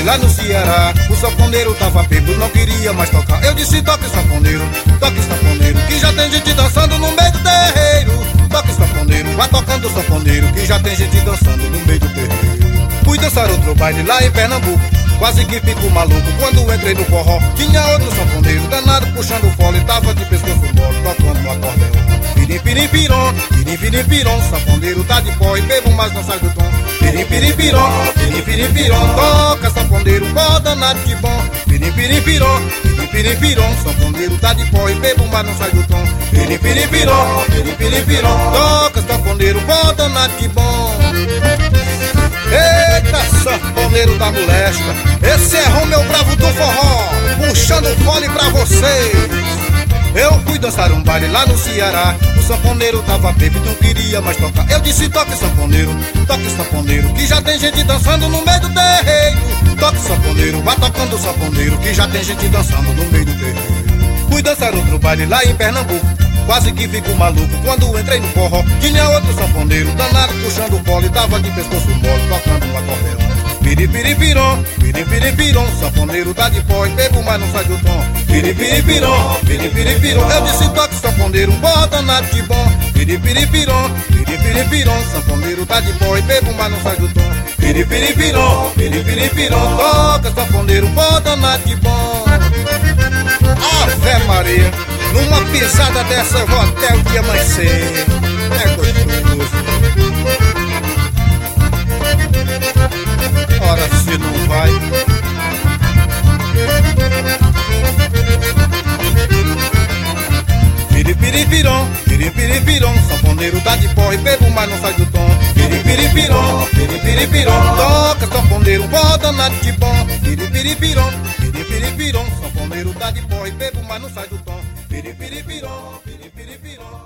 baile lá no Ceará. O sanfoneiro tava bêbado, não queria mais tocar. Eu disse toque sanfoneiro, que já tem gente dançando no meio do terreiro. Toque sanfoneiro, vá tocando sanfoneiro, que já tem gente dançando no meio do terreiro. Fui dançar outro baile lá em Pernambuco, quase que fico maluco quando entrei no forró. Tinha outro sanfoneiro danado puxando fole, tava de pescoço mole, tocando no acordeão. Pirim, pirim, pirom, pirim, pirim, pirom, sanfoneiro tá de pó e bebo, mas não sai do tom. Pirim, pirim, pirom, pirim, pirim, pirom, toca sanfoneiro, pó danado de bom. Pirim, pirim, pirom, pirim, pirim, pirom, sanfoneiro tá de pó e bebo, mas não sai do tom. Pirim, pirim, pirom, pirim, pirim, pirom, toca sanfoneiro, pó danado de bom. Eita, sanfoneiro da molesta, esse é Romeu Bravo do forró, puxando fole pra vocês. Eu fui dançar um baile lá no Ceará. O sanfoneiro tava bêbado, não queria mais tocar. Eu disse toque sanfoneiro, que já tem gente dançando no meio do terreiro. Toque sanfoneiro, vá tocando sanfoneiro, que já tem gente dançando no meio do terreiro. Fui dançar outro baile lá em Pernambuco, quase que fico maluco quando entrei no forró. Tinha outro sanfoneiro danado puxando o fole, tava de pescoço mole, tocando um acordeão. Pirim, pirim, pirom, pirim, pirim, pirom, sanfoneiro tá de pó e bebo, mas não sai do tom. Pirim, pirim, pirom, pirim, pirim, pirom, eu disse toque sanfoneiro, pó danado de bom. Pirim, pirim, pirom, pirim, pirim, pirom, sanfoneiro tá de pó e bebo, mas não sai do tom. Pirim, pirim, pirom, pirim, pirim, pirom, toca sanfoneiro, pó danado de bom. Ave Maria, numa pisada dessa eu vou até o dia amanhecer. É gostoso. Ora se não vai. Piripiripirom, piripiripirom, sanfoneiro tá de pó e bebo, mas não sai do tom. Piripiripirom, piripiripirom, toca sanfoneiro, pó danado de bom. Piripiripirom, piripiripirom, sanfoneiro tá de pó e bebo, mas não sai do tom. Piripiripirom, piripiripirom.